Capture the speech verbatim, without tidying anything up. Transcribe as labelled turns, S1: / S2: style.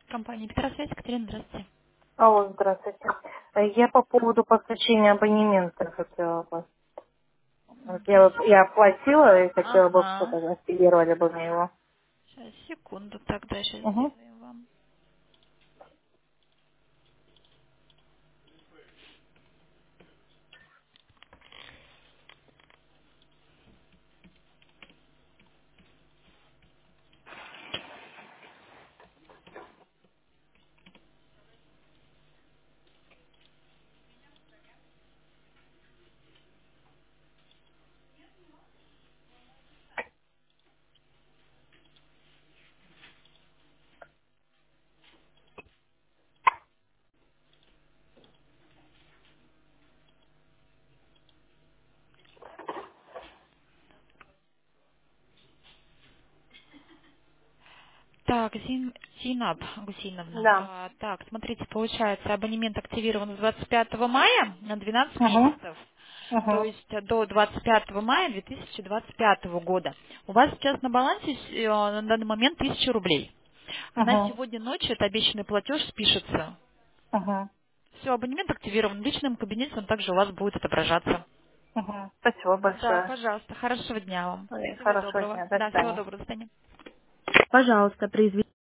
S1: Компания Петросвязь, Екатерина, здравствуйте.
S2: Алло, здравствуйте. Э, Я по поводу подключения абонемента хотела бы. Вот
S1: То
S2: Я,
S1: есть,
S2: вот- я оплатила и хотела бы,
S1: ага.
S2: чтобы активировали бы мне его.
S1: Сейчас, секунду, тогда сейчас
S2: Угу.
S1: сделаем вам. Так, Зин, Зинаб Гусиновна.
S2: Да.
S1: А, так, смотрите, получается, абонемент активирован с двадцать пятого мая на двенадцать
S2: Угу.
S1: месяцев. То
S2: Угу.
S1: есть э, до двадцать пятого мая две тысячи двадцать пятого года. У вас сейчас на балансе э, на данный момент тысяча рублей. Она
S2: Угу.
S1: сегодня ночью, это обещанный платеж, спишется.
S2: Угу.
S1: Все, абонемент активирован. В личном кабинете он также у вас будет отображаться.
S2: Угу. Спасибо
S1: Да,
S2: большое.
S1: пожалуйста. Хорошего дня вам.
S2: Ой,
S1: Всего
S2: Хорошего
S1: доброго.
S2: дня. До
S1: Да, всего
S2: свидания.
S1: доброго. До свидания.
S2: Пожалуйста, произведите.